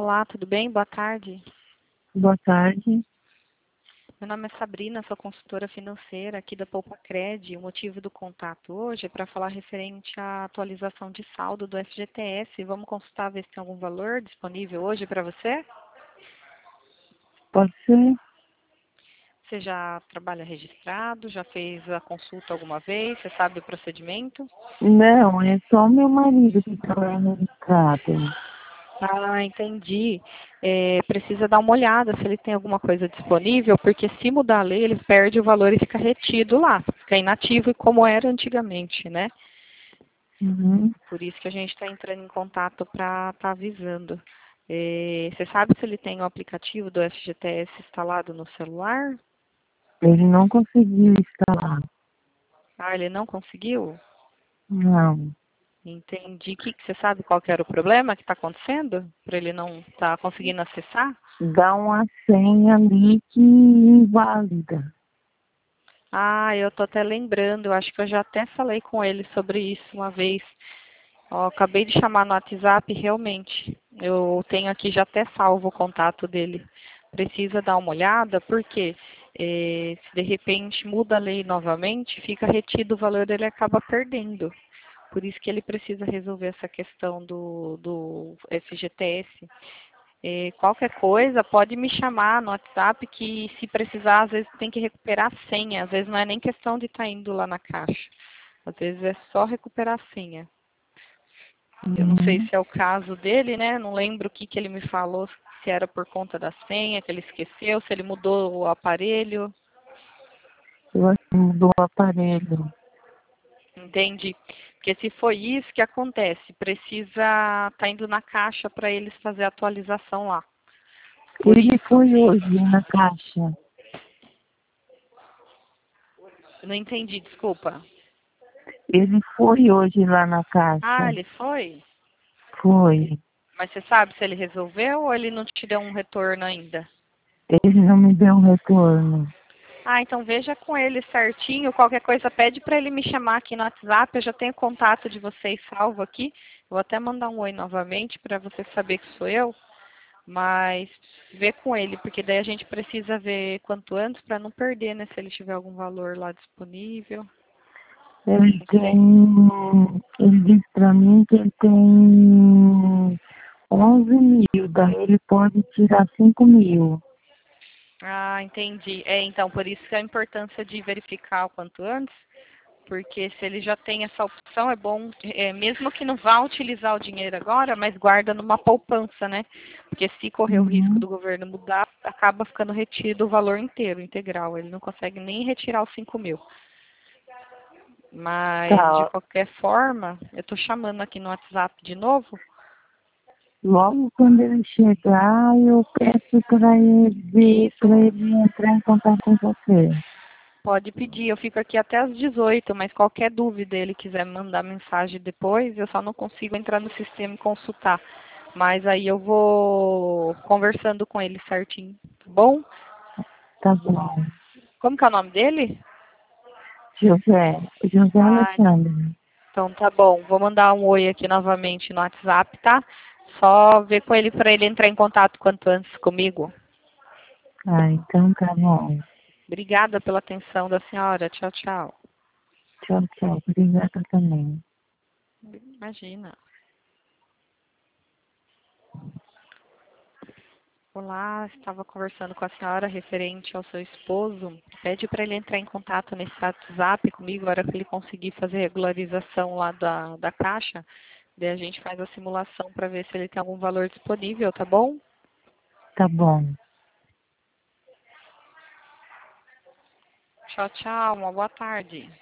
Olá, tudo bem? Boa tarde. Boa tarde. Meu nome é Sabrina, sou consultora financeira aqui da Poupa-Cred. O motivo do contato hoje é para falar referente à atualização de saldo do FGTS. Vamos consultar, ver se tem algum valor disponível hoje para você? Pode ser? Você já trabalha registrado? Já fez a consulta alguma vez? Você sabe o procedimento? Não, é só meu marido que trabalha registrado. Ah, entendi. Precisa dar uma olhada se ele tem alguma coisa disponível, porque se mudar a lei, ele perde o valor e fica retido lá, fica inativo e como era antigamente, né? Uhum. Por isso que a gente está entrando em contato para estar avisando. Você sabe se ele tem o aplicativo do FGTS instalado no celular? Ele não conseguiu instalar. Ah, ele não conseguiu? Não. Entendi. Que você sabe qual que era o problema que está acontecendo? Para ele não estar conseguindo acessar? Dá uma senha ali que inválida. Ah, eu tô até lembrando, eu acho que eu já até falei com ele sobre isso uma vez. Ó, acabei de chamar no WhatsApp, realmente. Eu tenho aqui já até salvo o contato dele. Precisa dar uma olhada, porque se de repente muda a lei novamente, fica retido o valor, ele acaba perdendo. Por isso que ele precisa resolver essa questão do FGTS. Qualquer coisa, pode me chamar no WhatsApp que se precisar, às vezes tem que recuperar a senha. Às vezes não é nem questão de estar indo lá na caixa. Às vezes é só recuperar a senha. Eu não sei Uhum. se é o caso dele, né? Não lembro o que, que ele me falou, se era por conta da senha, que ele esqueceu, se ele mudou o aparelho. Eu acho que mudou o aparelho. Entende? Porque se foi isso que acontece, precisa estar indo na caixa para eles fazer a atualização lá. Por Ele isso. foi hoje na caixa. Não entendi, desculpa. Ele foi hoje lá na Ah, caixa. ele foi? Foi. Mas você sabe se ele resolveu ou ele não te deu um retorno ainda? Ele não me deu um retorno. Ah, então veja com ele certinho. Qualquer coisa pede para ele me chamar aqui no WhatsApp. Eu já tenho contato de vocês salvo aqui. Vou até mandar um oi novamente para você saber que sou eu. Mas vê com ele, porque daí a gente precisa ver quanto antes para não perder, né? Se ele tiver algum valor lá disponível. Ele Não sei. tem. Ele disse pra mim que ele tem 11 mil, daí ele pode tirar 5 mil. Ah, entendi. Então, por isso que a importância de verificar o quanto antes. Porque se ele já tem essa opção, é bom, mesmo que não vá utilizar o dinheiro agora, mas guarda numa poupança, né? Porque se correr o risco Uhum. do governo mudar, acaba ficando retido o valor inteiro, integral. Ele não consegue nem retirar os 5 mil. Mas, de Tá. qualquer forma, eu estou chamando aqui no WhatsApp de novo. Logo quando ele chegar, eu peço para ele ver, para Isso, ele entrar em contato com você. pode pedir. Eu fico aqui até às 18, mas qualquer dúvida ele quiser me mandar mensagem depois, eu só não consigo entrar no sistema e consultar. Mas aí eu vou conversando com ele certinho, tá bom? Tá bom. Como que é o nome dele? José Ah, Alexandre. então tá bom. Vou mandar um oi aqui novamente no WhatsApp, tá? Só ver com ele para ele entrar em contato quanto antes comigo. Ah, então tá bom. Obrigada pela atenção da senhora. Tchau, tchau. Tchau, tchau. Obrigada também. Imagina. Olá, estava conversando com a senhora referente ao seu esposo. Pede para ele entrar em contato nesse WhatsApp comigo, agora que ele conseguir fazer regularização lá da caixa. Daí a gente faz a simulação para ver se ele tem algum valor disponível, tá bom? Tá bom. Tchau, tchau. Uma boa tarde.